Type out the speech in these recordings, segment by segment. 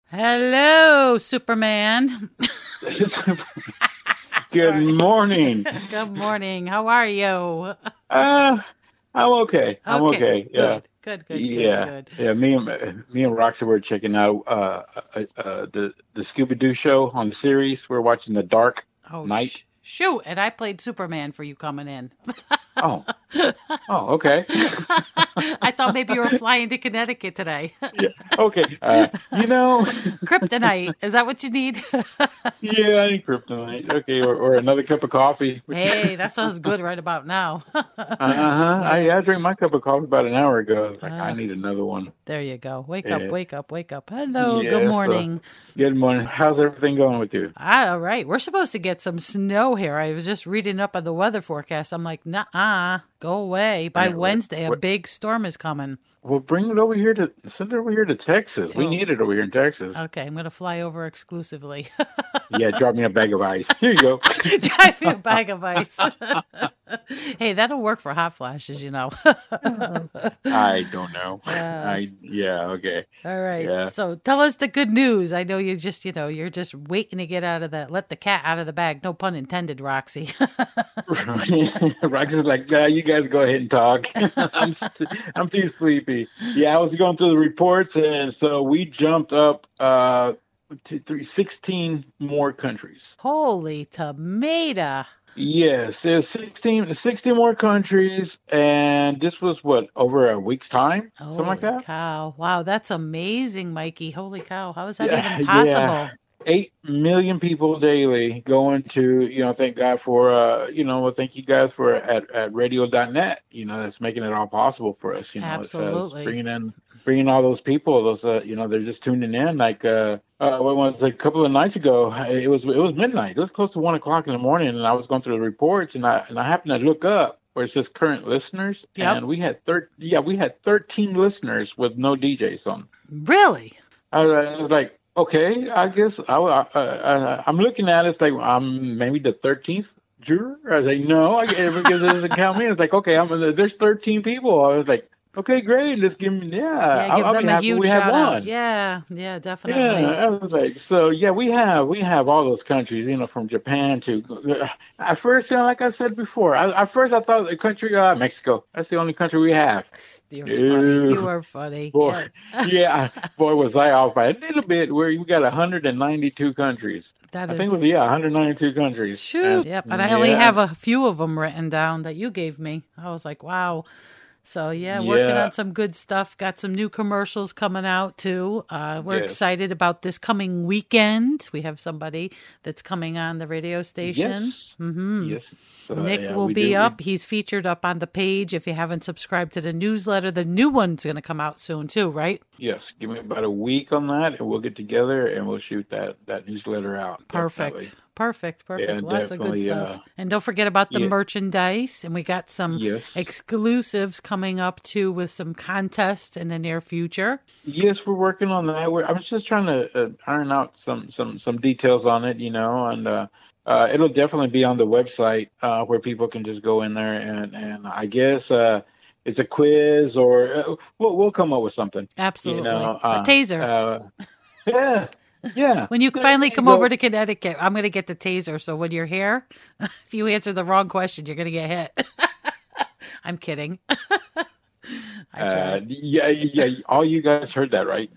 Hello, Superman. Good morning. Good morning. How are you? Uh, I'm okay. I'm Okay, okay. Yeah, good. yeah. Me and Roxy were checking out the Scooby Doo show on the series. We're watching The Dark Oh, Knight. shoot. And I played Superman for you coming in. Oh, oh, okay. I thought maybe you were flying to Connecticut today. Yeah, okay. Kryptonite. Is that what you need? Yeah, I need kryptonite. Okay, or another cup of coffee. Hey, that sounds good right about now. Uh-huh. Yeah. I drank my cup of coffee about an hour ago. I was like, I Uh, need another one. there you go. Wake up, Yeah, wake up, wake up. Hello, good yeah. So, morning. good morning. How's everything going with you? All right. We're supposed to get some snow here. I was just reading up on the weather forecast. I'm like, nah, go away. By Yeah, Wednesday, a what? big storm is coming. Well, send it over here to Texas. We Oh, need it over here in Texas. okay. I'm going to fly over exclusively. Yeah, drop me a bag of ice. Here you go. Drive me a bag of ice. Hey, that'll work for hot flashes, you know. I don't know. Yes. Yeah, okay. All right. Yeah. So tell us the good news. I know you're just waiting to get out of that. Let the cat out of the bag. No pun intended, Roxy. Roxy's like, nah, you guys go ahead and talk. I'm too sleepy. Yeah, I was going through the reports, and so we jumped up to 16 more countries. Holy tomato. Yes, there's 16 more countries, and this was what, over a week's time? Something like Holy that? cow. Wow, that's amazing, Mikey. Holy cow. How is that even Yeah, yeah. possible? 8 million people daily going to, thank God for, well, thank you guys for at radio.net, that's making it all possible for us, it's Absolutely. bringing all those people, they're just tuning in. Like, what was it, a couple of nights ago, it was midnight. It was close to 1 o'clock in the morning, and I was going through the reports, and I happened to look up where it says current listeners, Yep. and we had 13 listeners with no DJs on. Really? I was like, okay, I guess I'm looking at it. It's like I'm maybe the 13th juror. I was like, no, because it doesn't count me. It's like, okay, there's 13 people. I was like, okay, great. Let's give me, Yeah, give I'll be them a happy huge we have shout out. one. Yeah, Yeah, definitely. I was like, so yeah, we have all those countries, from Japan to. At first, like I said before, at first I thought the country Mexico. That's the only country we have. You're funny. You Ew. are funny. Boy, Yes. yeah, boy, was I off by a little bit. Where we got 192 countries. That I think it is was 192 countries, shoot. and Yep. And I only yeah, have a few of them written down that you gave me. I was like, wow. So yeah, working yeah, on some good stuff. Got some new commercials coming out too. We're yes, excited about this coming weekend. We have somebody that's coming on the radio station. yes, Hmm. yes. So Nick yeah, will we be do. up. He's featured up on the page. If you haven't subscribed to the newsletter, the new one's going to come out soon too, right? Yes, give me about a week on that, and we'll get together and we'll shoot that newsletter out. Definitely. Perfect. Yeah, Lots of good definitely. stuff. And don't forget about the Yeah, merchandise. And we got some yes. exclusives coming up too with some contests in the near future. Yes, we're working on that. I was just trying to iron out some details on it, and it'll definitely be on the website where people can just go in there and I guess it's a quiz or we'll come up with something, you Absolutely. know. A taser. Yeah, yeah. When you There finally you come over go. to Connecticut, I'm going to get the taser. So when you're here, if you answer the wrong question, you're going to get hit. I'm kidding. I try. Yeah. All you guys heard that, right?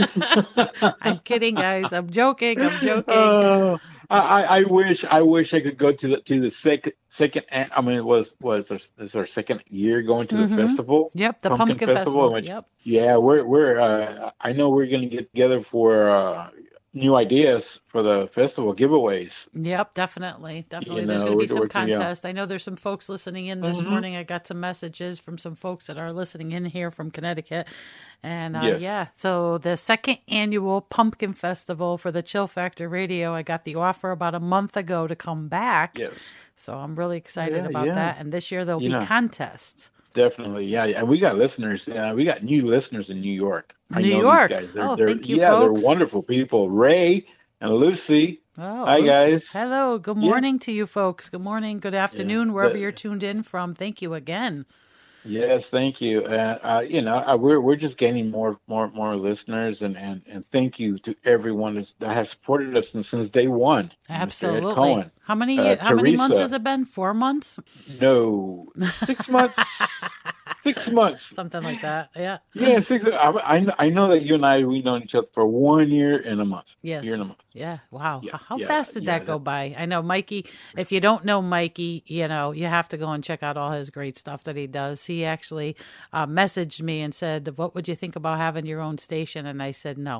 I'm kidding, guys. I'm joking. Oh, I wish I could go to the second. I mean, this our second year going to the Mm-hmm. festival, Yep, the Pumpkin pumpkin Festival, in festival. which Yep. yeah, we're I know we're gonna get together for new ideas for the festival giveaways. Yep, definitely. There's going to be some Yeah. contest. I know there's some folks listening in this Hmm. morning. I got some messages from some folks that are listening in here from Connecticut. And Yes, yeah, so the second annual Pumpkin Festival for the Chill Factor Radio, I got the offer about a month ago to come back. yes, So I'm really excited yeah, about yeah. that. And this year there'll You be know, contests. definitely, yeah. And we got listeners. We got new listeners in New York. I New know these York. guys. Oh, They're thank you, yeah, they're folks. wonderful people. Ray and Lucy. Oh, Hi Lucy. guys. Hello. Good Yeah, morning to you folks. Good morning. Good yeah. afternoon, wherever you're tuned in from. Thank you again. Yes, thank you. We're just gaining more listeners, and thank you to everyone that has supported us since day one. Mr. Ed Absolutely. Cohen, How many months has Teresa. it been? 4 months? No, 6 months. 6 months. Something like that. Yeah. Yeah, 6. I know that you and we've known each other for 1 year and a month. Year Yes. and a month. Yeah. Wow. Yeah, How yeah, fast did yeah. that go by? I know Mikey, if you don't know Mikey, you have to go and check out all his great stuff that he does. He actually messaged me and said, "What would you think about having your own station?" And I said, "No."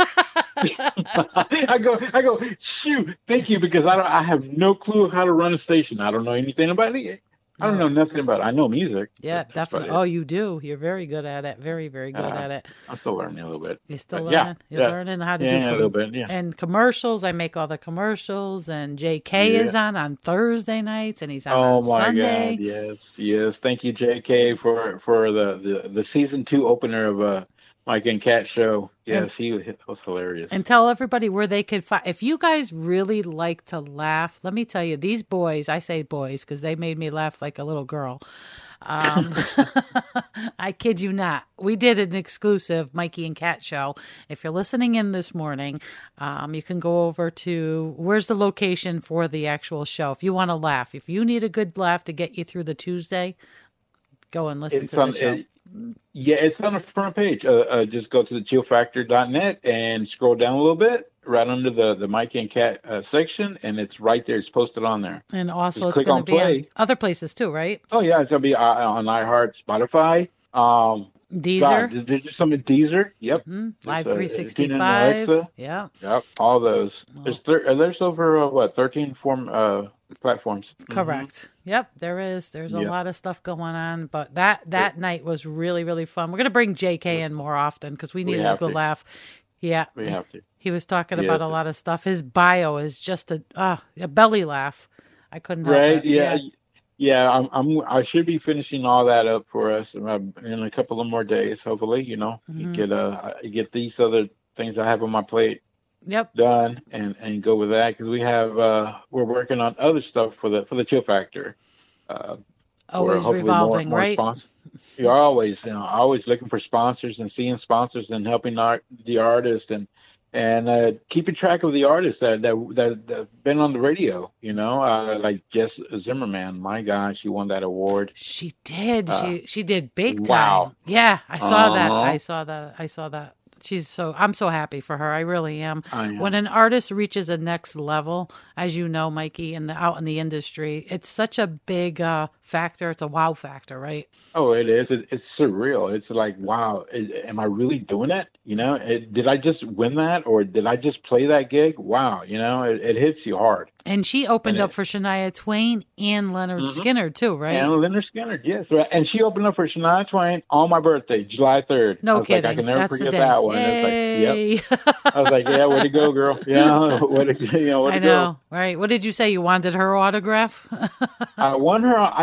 I go. Shoot, thank you because I have no clue how to run a station. I don't know anything about it. I don't No. know nothing about it. I know music, Yeah, but that's about definitely. it. Oh, you do. You're very good at it. Very, very good Uh, at it. I'm still learning a little bit, You're still but yeah, learning. You're yeah, learning how to do yeah, a little bit, yeah, and commercials. I make all the commercials, and JK yeah. is on Thursday nights, and he's on Oh my God, Sunday. yes, yes. Thank you, J.K. for the season 2 opener of Mike and Cat show. And Yes, he was hilarious. and tell everybody where they could find. If you guys really like to laugh, let me tell you, these boys. I say boys because they made me laugh like a little girl. Um, I kid you not. We did an exclusive Mikey and Cat show. If you're listening in this morning, you can go over to where's the location for the actual show. If you want to laugh, if you need a good laugh to get you through the Tuesday, go and listen It's to the on. show. Yeah, it's on the front page. Just go to the chillfactor.net and scroll down a little bit, right under the Mike and Cat section, and it's right there. It's posted on there. And also, Just it's click going to on be on play. other places too, right? Oh yeah, it's gonna be on iHeart, Spotify. Deezer, There's just some in Deezer. Yep. Live Tune in 365. Alexa. Yeah. Yep. All those. Well, There's over 13 platforms. correct. Yep, there is. There's a Yep. lot of stuff going on, but that night was really, really fun. We're going to bring JK in more often because we needed a have good to. laugh. Yeah. We have to. He was talking about a Yes. lot of stuff. His bio is just a belly laugh. I couldn't help Right. it. Yeah. Yeah. I should be finishing all that up for us in a couple of more days. Hopefully, you get these other things I have on my plate Yep. done and go with that because we're working on other stuff for the Chill Factor. For Always hopefully revolving, more right? sponsors. You're always looking for sponsors and seeing sponsors and helping the artist and keeping track of the artists that been on the radio. Like Jess Zimmerman. My God, she won that award. She did. Uh, She did big time. wow. Yeah, I saw that. Uh-huh. I saw that. I'm so happy for her. I really am. I am. When an artist reaches a next level, as you know, Mikey, out in the industry, it's such a big factor. It's a wow factor, right? Oh, it is. It's surreal. It's like, wow, am I really doing it? Did I just win that, or did I just play that gig? Wow, it hits you hard. And she opened And up for Shania Twain and Leonard Mhm. Skinner too, right? And Leonard Skinner, yes, right. And she opened up for Shania Twain on my birthday, July 3rd. No I was kidding. like, I can never That's the forget day. that one. It's like, yep. Yay. I was like, yeah, way to go, girl. Yeah, way to, way I to know, right? What did you say? You wanted her autograph? go. I want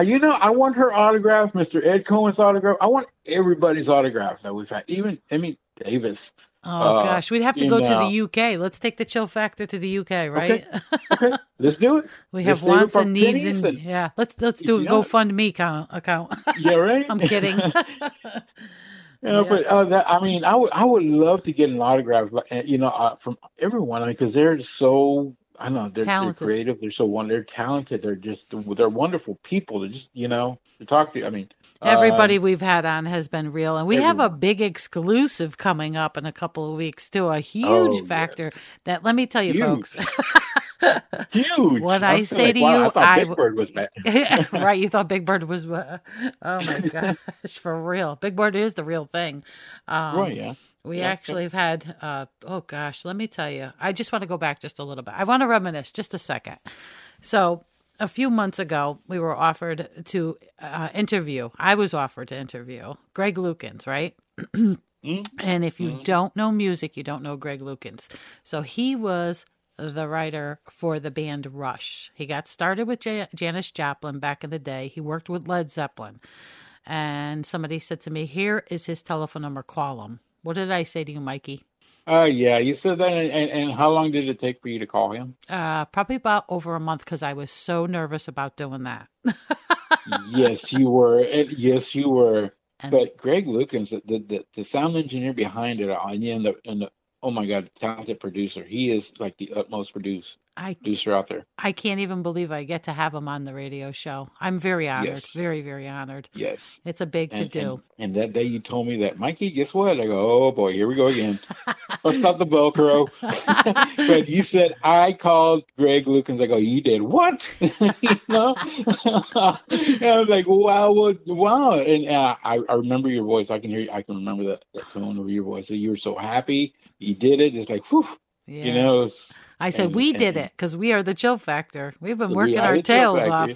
her autograph, Mr. Ed Cohen's autograph. I want everybody's autograph that we've had, even Emmy Davis. Oh gosh, we'd have to you go to know. the UK. Let's take the Chill Factor to the UK, right? Okay, let's do it. We Let's have save it wants for and needs, pennies and yeah, let's do a you know- GoFundMe account. Yeah, right. I'm kidding. But I would love to get an autograph, from everyone, because they're so. I don't know, they're Talented. creative. They're talented. They're wonderful people. They're just to talk to. Everybody we've had on has been real, and we have a everyone. big exclusive coming up in a couple of weeks too. A huge Oh, factor yes. that let me tell you, Huge. folks. Huge. What I'm I still say like, to wow, you, I thought Big Bird was bad. right? You thought Big Bird was? Oh my gosh, for real. Big Bird is the real thing. Right? Yeah. We Yeah. actually have had, oh gosh, let me tell you. I just want to go back just a little bit. I want to reminisce just a second. So, a few months ago, we were offered to interview. I was offered to interview Greg Lukens, right? And if you don't know music, you don't know Greg Lukens. So, he was the writer for the band Rush. He got started with Janis Joplin back in the day. He worked with Led Zeppelin. And somebody said to me, here is his telephone number, call him. What did I say to you, Mikey? Yeah. You said that, and how long did it take for you to call him? Probably about over a month because I was so nervous about doing that. Yes, you were. Yes, you were. And But Greg Lukens, the sound engineer behind it all, and the oh my God, talented producer. He is like the utmost I producer out there. I can't even believe I get to have him on the radio show. I'm very honored, Yes, very, very honored. yes. It's a big to And do. that day you told me that, Mikey, guess what? I go, oh boy, here we go again. Bust out the Velcro. But you said I called Greg Lukens. I go, you did what? You know? And I was like, wow, wow. And I remember your voice. I can hear you. I can remember that tone of your voice. So you were so happy. You did it. It's like, whew, you Yeah. know. I said we did it because we are the Chill Factor. We've been We working are our the Chill tails off. Factory.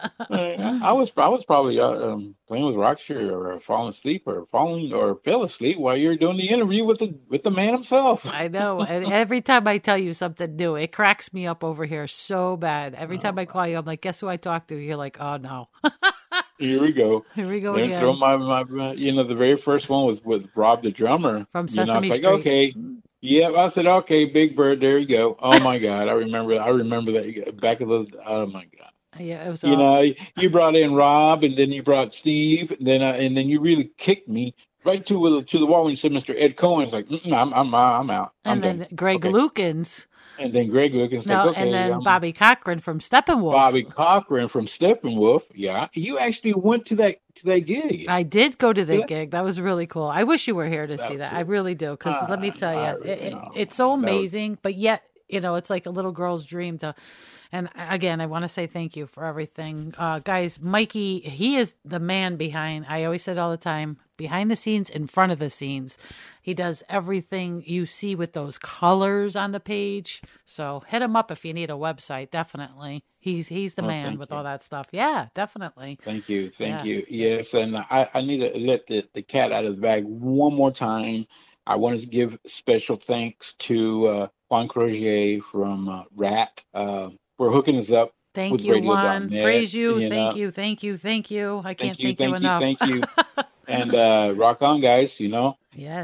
I was probably playing with Rockshire or falling asleep or fell asleep while you were doing the interview with the man himself. I know. And every time I tell you something new, it cracks me up over here so bad. Every time I call you, I'm like, guess who I talked to? You're like, oh no. Here we go. Here we go Then throw again. my the very first one was with Rob the drummer. From I was Sesame like, Street. okay. Yeah, I said, okay, Big Bird, there you go. Oh my God, I remember that back of those. Oh my God. Yeah, it was You all. know, you brought in Rob, and then you brought Steve, and then you really kicked me right to the wall when you said Mr. Ed Cohen's like, I'm out. I'm And then done. Greg Okay. Lukens. And then Greg Lucas like, No, okay, and then Bobby Cochran from Steppenwolf. Bobby Cochran from Steppenwolf. Yeah, you actually went to that gig. I did go to the Yeah. gig. That was really cool. I wish you were here to That see was that. cool. I really do. Because let me tell you, it's so that was- amazing. But yet, it's like a little girl's dream to. And again, I want to say thank you for everything. Guys, Mikey, he is the man behind, I always said all the time, behind the scenes, in front of the scenes. He does everything you see with those colors on the page. So hit him up if you need a website, definitely. He's the man with all that stuff. Yeah, definitely. Thank you. Yeah. Yes, and I need to let the cat out of the bag one more time. I want to give special thanks to Juan Crozier from Rat for hooking us up Thank with you, radio.net. Juan. Praise you. know. Thank you. Thank you. Thank you. I can't thank you Thank enough. Thank you. And rock on, guys. Yes.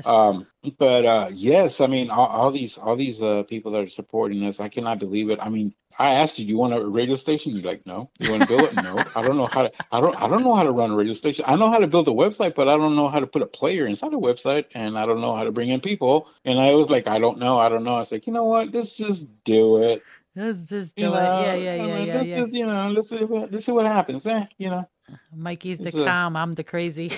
But yes, I mean, all these people that are supporting us, I cannot believe it. I mean, I asked you, do you want a radio station? You're like, no. You want to build it? No. I don't know how to. I don't know how to run a radio station. I know how to build a website, but I don't know how to put a player inside a website, and I don't know how to bring in people. And I was like, I don't know. I was like, you know what? Let's just do it. Let's just do You it. know, Yeah. Just let's see what happens. Mikey's the It's a- calm. I'm the crazy.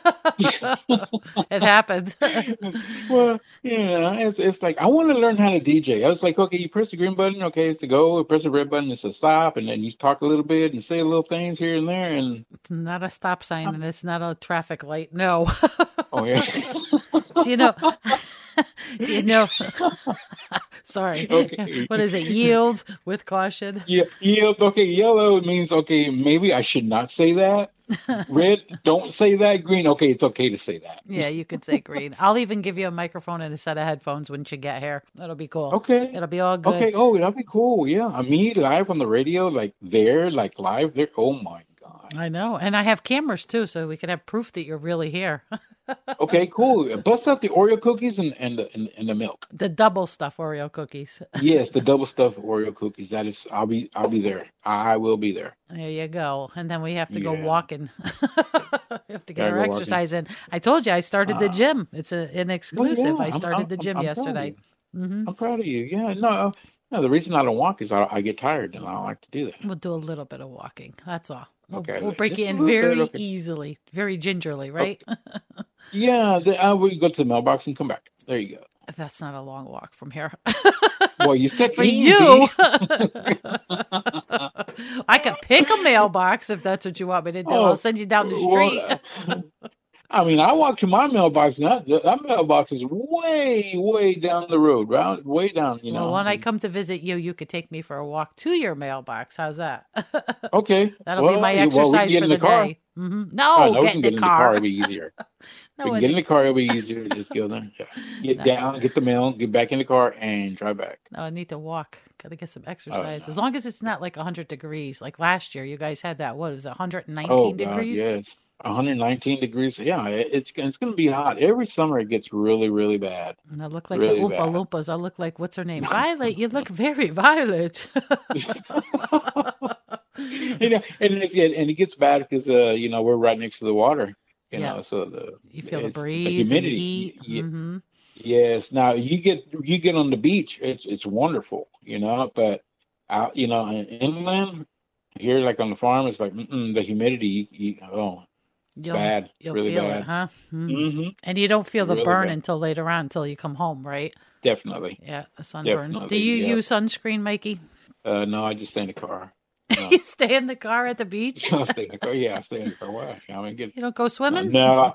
It happens. Well, it's like I want to learn how to DJ. I was like, okay, you press the green button, okay, it's to go. Press the red button, it's to stop, and then you talk a little bit and say little things here and there, and It's not a stop sign and it's not a traffic light. No. oh yeah. Do you know? Do you know? Sorry. Okay. What is it? Yield with caution. Yeah, okay, yellow means okay, maybe I should not say that. Red, don't say that. Green, okay, it's okay to say that. Yeah, you could say green. I'll even give you a microphone and a set of headphones when you get here. That'll be cool. Okay. It'll be all good. Okay, oh, that'd be cool. Yeah. Me live on the radio, like live there. Oh my God. I know. And I have cameras too, so we could have proof that you're really here. Okay, cool. Bust out the Oreo cookies and the milk. The double stuff Oreo cookies. Yes, the double stuffed Oreo cookies. That is, I'll be there. I will be there. There you go. And then we have to go Yeah. walking. We have to get Gotta our go walking. exercise in. I told you I started the gym. It's an exclusive. I I'm- started the gym I'm proud of yesterday. you. I'm proud of you. Yeah, no, the reason I don't walk is I get tired and I don't like to do that. We'll do a little bit of walking. That's all. Okay, We'll break just you a in little bit, very okay. easily, very gingerly, right? Yeah, we go to the mailbox and come back. There you go. That's not a long walk from here. Well, you said For easy. you. I could pick a mailbox if that's what you want me to do. Oh, I'll send you down the street. Well, I mean, I walk to my mailbox, and that mailbox is way down the road, right? Way down, Well, when I come to visit you, you could take me for a walk to your mailbox. How's that? Okay. That'll be my Well, we can exercise get for in the car. day. Oh, No, no, we get can in the car. It'll be easier. No, We can get in the car. It'll be easier. Just go there. Yeah. Get down, get the mail, get back in the car, and drive back. No, I need to walk. Got to get some Oh, exercise. As long as it's not like 100 degrees. Like last year, you guys had that. What was it, 119 Oh God, degrees? yes. 119 degrees. Yeah, it's going to be hot. Every summer it gets really bad. And I look like Really the bad. Oompa Loompas. I look like, what's her name? Violet. You look very Violet. And it gets bad because we're right next to the water. Yeah. So the You feel the it's the breeze and the humidity. heat. Mm-hmm. Yes. Now you get on the beach, it's wonderful. But out, inland here, like on the farm, it's like the humidity. It's You'll bad. It's you'll really feel it, bad. huh? Mm. Hmm. And you don't feel the Really burn bad. until later on, until you come home, right? Definitely. Yeah, the sunburn. Do Definitely. you Yep. use sunscreen, Mikey? No, I just stay in the car. You No. stay in the car at the beach? I stay in the car. Yeah, I stay in the car. Why? I mean, You don't go swimming? no,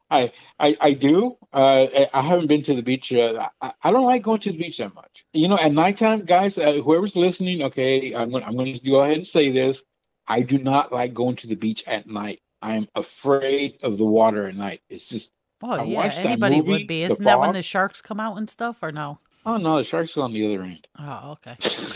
I do. I haven't been to the beach. I don't like going to the beach that much. At nighttime, guys, whoever's listening, okay, I'm going to go ahead and say this. I do not like going to the beach at night. I'm afraid of the water at night. It's just, Oh, I yeah, watched that anybody would movie, be. The Isn't that when the Fog. sharks come out and stuff, or no? Oh no, the shark's on the other end. Oh, okay.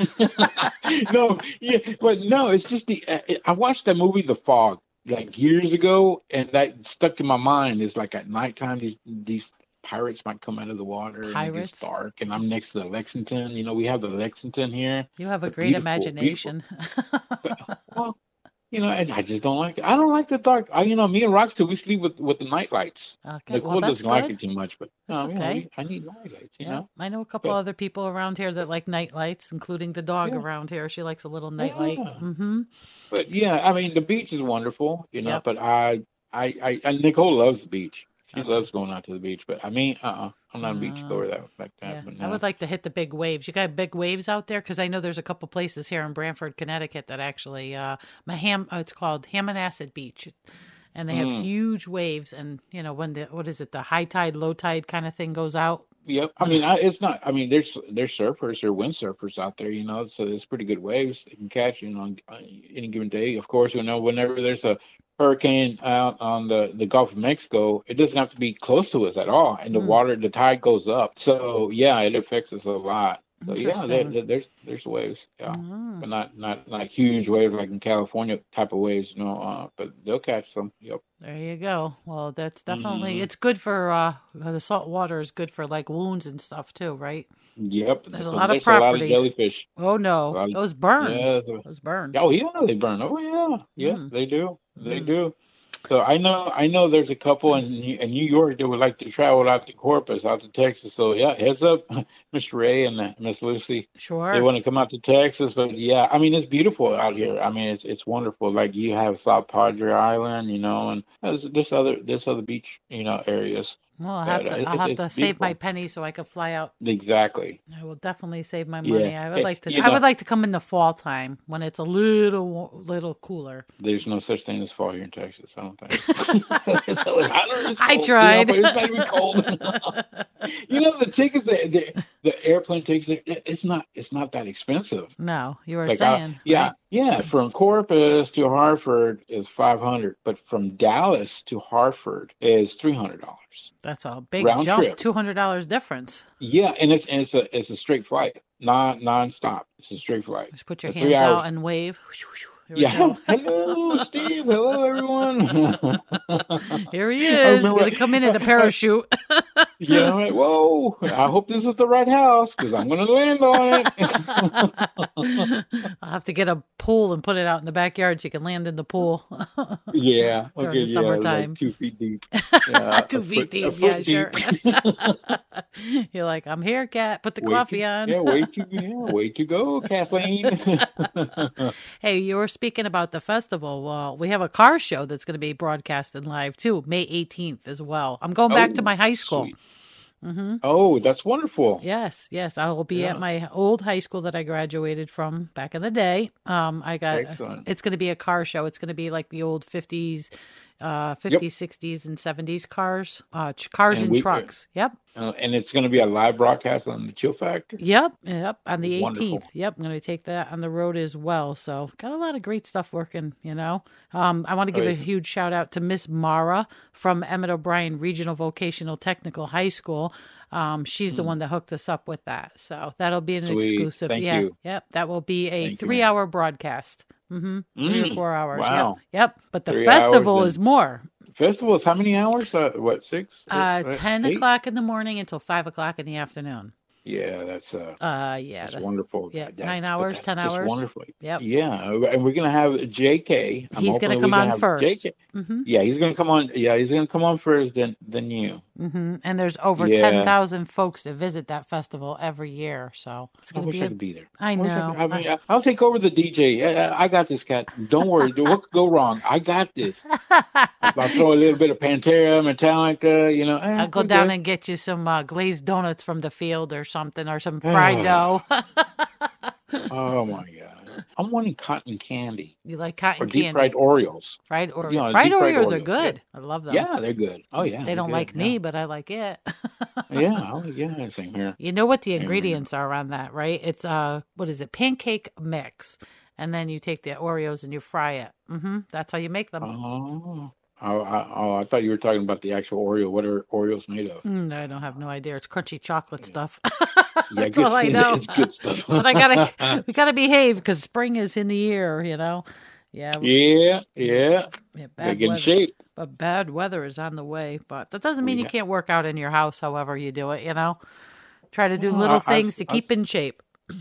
No, yeah, but no, it's just I watched that movie, The Fog, like years ago, and that stuck in my mind. It's like at nighttime, these pirates might come out of the water, and it gets Pirates? dark, and I'm next to the Lexington. We have the Lexington here, You have a the great beautiful, beautiful. imagination. Well, I just don't like it. I don't like the dark. Me and Roxton, we sleep with the night lights. Okay, well, Nicole that's doesn't like good. it too much, but That's okay. I need night lights. Yeah, I know a couple But other people around here that like night lights, including the dog yeah, around here. She likes a little night light. yeah. Mm-hmm. But yeah, I mean the beach is wonderful, Yep. but I Nicole loves the beach. She Okay. loves going out to the beach, but I mean, I'm not a beach Uh, goer that like yeah, that. But I no. would like to hit the big waves. You got big waves out there? Because I know there's a couple places here in Brantford, Connecticut that actually, it's called Hammonasset Beach, and they have Mm, huge waves. And when what is it, the high tide, low tide kind of thing goes out. yep. I When mean, it's not. I mean, there's surfers or windsurfers out there, so there's pretty good waves they can catch, on any given day. Of course, whenever there's a hurricane out on the Gulf of Mexico, it doesn't have to be close to us at all, and mm, the tide goes up. So yeah, it affects us a lot. So yeah, interesting. there's waves, yeah, Mm. but not huge waves like in California type of waves, but they'll catch some. Yep. There you go. Well, that's definitely Hmm. it's good for the salt water is good for like wounds and stuff too, right? Yep. There's a Because lot of there's a lot of properties. jellyfish. Oh A no, lot of, those burn. yeah. Those burn. Oh yeah, they burn. Oh yeah, yeah, Mm, they do. They mm. do. So I know there's a couple in New York that would like to travel out to Corpus, out to Texas. So yeah, heads up, Mr. Ray and Miss Lucy. They Sure. want to come out to Texas, but yeah, I mean it's beautiful out here. I mean it's wonderful. Like you have South Padre Island, and there's other beach, areas. Well, But I'll it's have it's to save my beautiful. pennies so I could fly out. Exactly. I will definitely save my Yeah. money. I would like to. You I would know, like to come in the fall time when it's a little cooler. there's no such thing as fall here in Texas, I don't think. It's hot or it's I cold, tried. but it's not even cold. The tickets, the airplane tickets, it's not that expensive. No, you were Like saying, yeah, right? yeah, from Corpus to Hartford is 500, but from Dallas to Hartford is $300 That's a big round jump. trip. $200 difference. Yeah, and it's a straight flight, non-stop. It's a straight flight. Just put your Three hands hours. out and wave. Here we Yeah. go. Hello, Steve. Hello, everyone. Here he I is. remember. Gonna come in a parachute. Yeah, I'm like, whoa. I hope this is the right house because I'm going to land on it. I'll have to get a pool and put it out in the backyard so you can land in the pool Yeah. during Okay. the Yeah. Like summertime. 2 feet deep. Yeah. 2 feet A deep. Yeah, foot sure. deep. You're like, I'm here, cat. Put the Way coffee to, on. yeah, way to go, Kathleen. Hey, you were speaking about the festival. Well, we have a car show that's going to be broadcasted live too, May 18th as well. I'm going back to Oh, my high school. sweet. Hmm. Oh, that's wonderful. Yes. I will be at Yeah. my old high school that I graduated from back in the day. Excellent. It's going to be a car show. It's going to be like the old 50s, Yep. 50s, 60s, and 70s cars, cars And and trucks. Yep. and it's going to be a live broadcast on the Chill Factor. Yep. On the Wonderful. 18th. Yep. I'm going to take that on the road as well. So got a lot of great stuff working. I want to give a Amazing. huge shout out to Miss Mara from Emmett O'Brien Regional Vocational Technical High School. She's the Mm, one that hooked us up with that. So that'll be an sweet. exclusive. Thank Yeah. you. Yep. That will be a Thank you. 3-hour broadcast. 3 or 4 hours. Wow. Yep. But the 3 hours festival and is more. festival is how many hours? What, six? 10 8? o'clock in the morning until 5 o'clock in the afternoon. Yeah, that's Yeah, that's wonderful. yeah, That's 9 hours, that's 10 just hours. wonderful. Yep. Yeah, and we're gonna have JK. I'm He's gonna hoping come we're gonna on have first. JK. Yeah, he's gonna come on. Yeah, he's gonna come on first, than you. And there's over Yeah, 10,000 folks that visit that festival every year. So it's I going to wish be I a, could be there. I I wish I could. know. I mean, I'll take over the DJ. I got this, cat. Don't worry. What could go wrong? I got this. I'll throw a little bit of Pantera, Metallica. I'll go We're down good. and get you some glazed donuts from the field or something, or some fried dough. Oh my God. I'm wanting cotton candy You like or cotton deep fried candy? Oreos. Fried Oreo. Fried Deep fried Oreos are Oreos. Yeah. good. I love them. Yeah, they're good. Oh yeah, They they're don't good. like Yeah. me, but I like it. Yeah. Oh yeah, same here. You know what the Same here. ingredients are on that, right? It's what is it? Pancake mix, and then you take the Oreos and you fry it. That's how you make them. Oh. I thought you were talking about the actual Oreo. What are Oreos made of? I don't have no idea. It's crunchy chocolate stuff. Yeah, That's all I know. it's good stuff. But we gotta behave because spring is in the air. Yeah. Yeah. Yeah, They bad get in weather. shape. But bad weather is on the way. But that doesn't mean We you ha- can't work out in your house. However you do it, try to do Well, little things to keep in shape.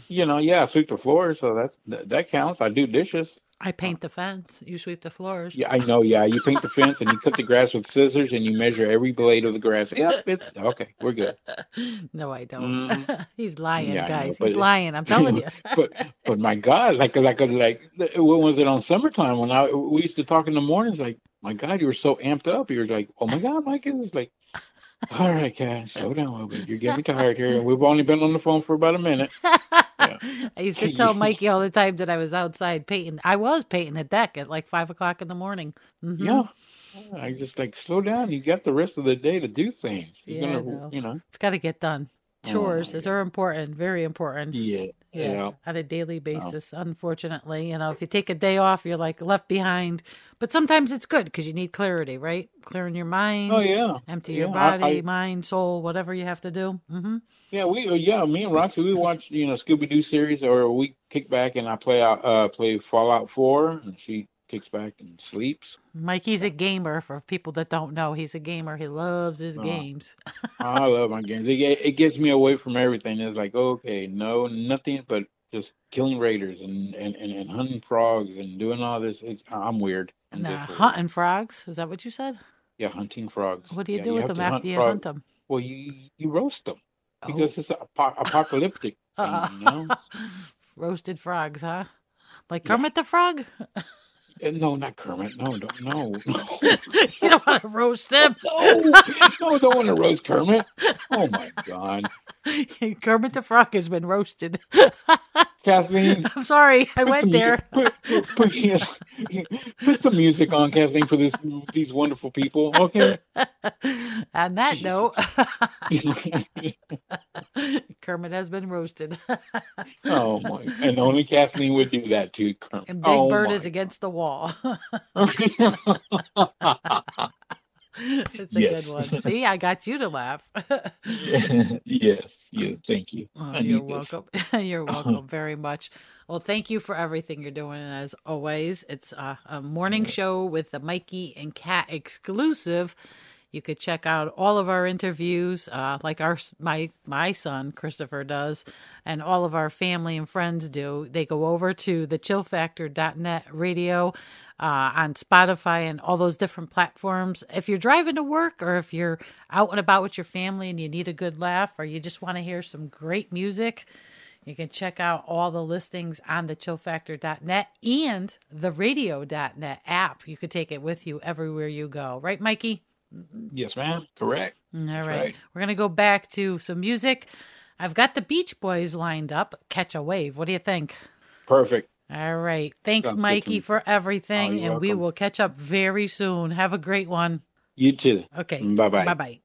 I sweep the floor, so that counts. I do dishes. I paint the fence. You sweep the floors. Yeah, I know. Yeah, you paint the fence and you cut the grass with scissors and you measure every blade of the grass. Yep, it's okay. We're good. No, I don't. He's lying, Yeah, I know, guys. but He's lying. I'm telling you. but my God, like when was it on summertime when we used to talk in the mornings? Like, my God, you were so amped up. You were like, oh my God, Mike is like, all right, guys, slow down a little bit. You're getting me tired here. We've only been on the phone for about a minute. Yeah. I used to tell Mikey all the time that I was outside painting. I was painting the deck at like 5 o'clock in the morning. Yeah. I just like slow down. You got the rest of the day to do things. You're Yeah, I gonna, know. It's got to get done. Chores that are important, very important. Yeah. On a daily basis. Unfortunately, if you take a day off, you're like left behind. But sometimes it's good because you need clarity, right? Clearing your mind. Oh yeah. Empty Yeah. your body, mind, soul, whatever you have to do. Yeah. Me and Roxy, we watch Scooby Doo series, or we kick back and I play Fallout 4, and she kicks back and sleeps. Mikey's a gamer. For people that don't know, he's a gamer. He loves his games. I love my games. It gets me away from everything. It's like, okay, no, nothing but just killing raiders and hunting frogs and doing all this. I'm weird. Hunting frogs. Is that what you said? Yeah, hunting frogs. What do you Yeah, do with have them to after you frog- hunt them? Well, you roast them because it's apocalyptic. Roasted frogs, huh? Like Yeah. Kermit the Frog? No, not Kermit. No, no. You don't want to roast him. No, I don't want to roast Kermit. Oh my God, Kermit the Frog has been roasted. Kathleen. I'm sorry, I went there. Put some music on, Kathleen, for these wonderful people. Okay. On that note, Kermit has been roasted. Oh my! And only Kathleen would do that to Kermit. And Big Bird is against the wall. It's a Yes. good one. See, I got you to laugh. Yes. Thank you. Oh, I you're need this. welcome. You're welcome very much. Well, thank you for everything you're doing. As always, it's a morning show with the Mikey and Kat exclusive. You could check out all of our interviews, like my son Christopher does, and all of our family and friends do. They go over to the chillfactor.net radio on Spotify and all those different platforms. If you're driving to work, or if you're out and about with your family and you need a good laugh, or you just want to hear some great music, you can check out all the listings on the chillfactor.net and the radio.net app. You could take it with you everywhere you go. Right, Mikey? Yes, ma'am. Correct. All That's right. We're going to go back to some music. I've got the Beach Boys lined up. Catch a Wave. What do you think? Perfect. All right. Thanks, Sounds good to Mikey, me. for everything. Oh, you're and we welcome. will catch up very soon. Have a great one. You too. Okay. Bye-bye. Bye-bye.